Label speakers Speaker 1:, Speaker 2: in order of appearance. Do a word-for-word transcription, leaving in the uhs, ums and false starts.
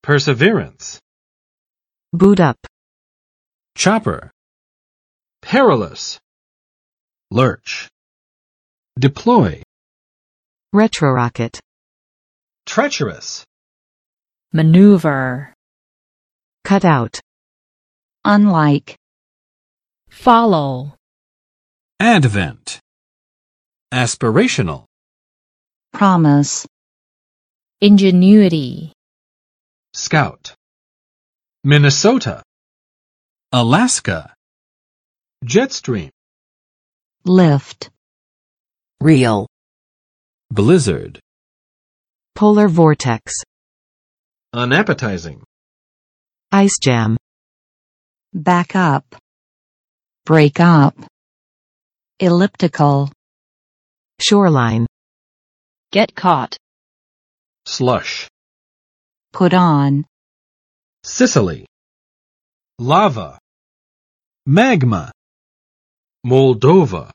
Speaker 1: perseverance,
Speaker 2: boot up,
Speaker 3: chopper,
Speaker 1: perilous,
Speaker 3: lurch, deploy,
Speaker 2: retrorocket,
Speaker 1: treacherous,
Speaker 4: maneuver,
Speaker 2: cut out,
Speaker 5: unlike,
Speaker 4: follow,
Speaker 3: advent, aspirational,
Speaker 5: promise,
Speaker 4: ingenuity,
Speaker 1: scout, Minnesota,
Speaker 3: Alaska,
Speaker 1: jetstream,
Speaker 5: lift,
Speaker 2: reel,
Speaker 3: blizzard,
Speaker 2: polar vortex,
Speaker 1: unappetizing,
Speaker 2: ice jam,
Speaker 5: back up, break up, elliptical,
Speaker 2: shoreline,
Speaker 4: get caught,
Speaker 1: slush,
Speaker 5: put on,
Speaker 1: Sicily, lava,
Speaker 3: magma,
Speaker 1: Moldova,